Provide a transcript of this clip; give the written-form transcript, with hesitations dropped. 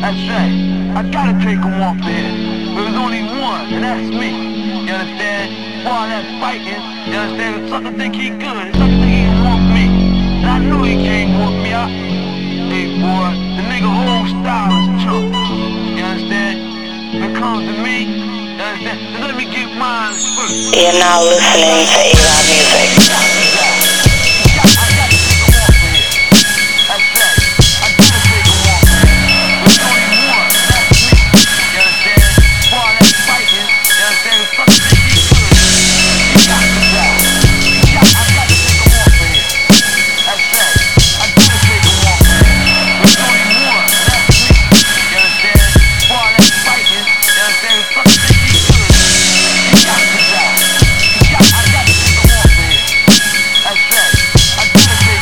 That's right. I gotta take him off there. But there's only one, and that's me. You understand? For all that fighting, you understand? The sucker think he good. The sucker think he can whoop me. And I know he can't whoop me. Hey boy, the nigga whole style is chunk. You understand? When it comes to me, you understand? So let me get mine first. You're now listening to A-Rod Music.